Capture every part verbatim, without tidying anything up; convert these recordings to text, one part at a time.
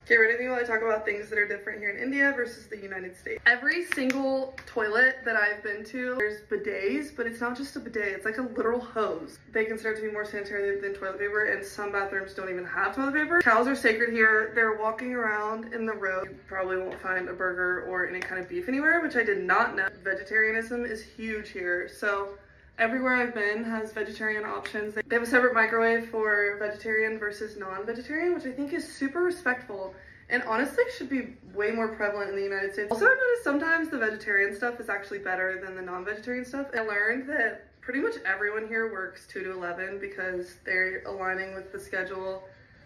Get ready with me while I talk about things that are different here in India versus the United States. Every single toilet that I've been to, there's bidets, but it's not just a bidet, it's like a literal hose. They consider it to be more sanitary than toilet paper, and some bathrooms don't even have toilet paper. Cows are sacred here. They're walking around in the road. You probably won't find a burger or any kind of beef anywhere, which I did not know. Vegetarianism is huge here. So everywhere I've been has vegetarian options. They have a separate microwave for vegetarian versus non-vegetarian, which I think is super respectful and honestly should be way more prevalent in the United States. Also, I've noticed sometimes the vegetarian stuff is actually better than the non-vegetarian stuff. I learned that pretty much everyone here works two to eleven because they're aligning with the schedule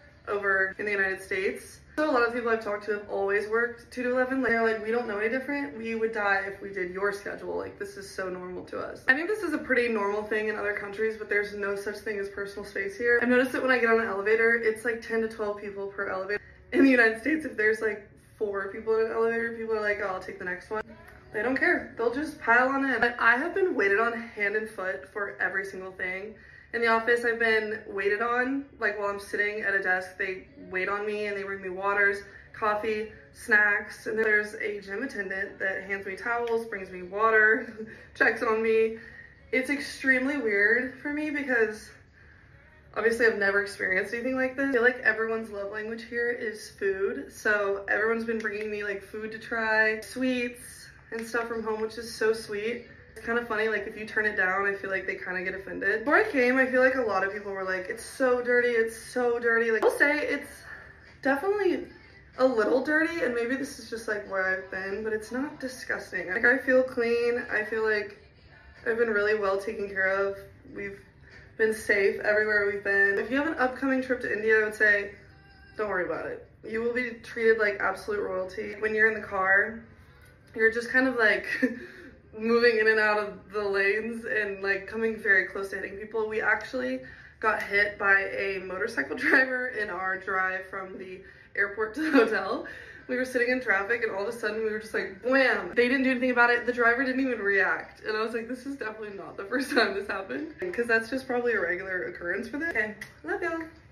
over in the United States. So a lot of people I've talked to have always worked two to eleven. Like, they're like, we don't know any different. We would die if we did your schedule. Like, this is so normal to us. I think this is a pretty normal thing in other countries, but there's no such thing as personal space here. I've noticed that when I get on an elevator, it's like ten to twelve people per elevator. In the United States, if there's like four people in an elevator, people are like, oh, I'll take the next one. They don't care. They'll just pile on in. But I have been waited on hand and foot for every single thing. In the office, I've been waited on, like while I'm sitting at a desk, they wait on me and they bring me waters, coffee, snacks, and then there's a gym attendant that hands me towels, brings me water, checks on me. It's extremely weird for me because obviously I've never experienced anything like this. I feel like everyone's love language here is food. So everyone's been bringing me like food to try, sweets and stuff from home, which is so sweet. It's kind of funny, like if you turn it down, I feel like they kind of get offended. Before I came, I feel like a lot of people were like, it's so dirty, it's so dirty. Like, I'll say it's definitely a little dirty, and maybe this is just like where I've been, but it's not disgusting. Like, I feel clean. I feel like I've been really well taken care of. We've been safe everywhere we've been. If you have an upcoming trip to India, I would say, don't worry about it. You will be treated like absolute royalty. When you're in the car, you're just kind of like moving in and out of the lanes and like coming very close to hitting people. We actually got hit by a motorcycle driver in our drive from the airport to the hotel. We were sitting in traffic and all of a sudden we were just like, wham! They didn't do anything about it. The driver didn't even react. And I was like, this is definitely not the first time this happened. Because that's just probably a regular occurrence for them. Okay, love y'all.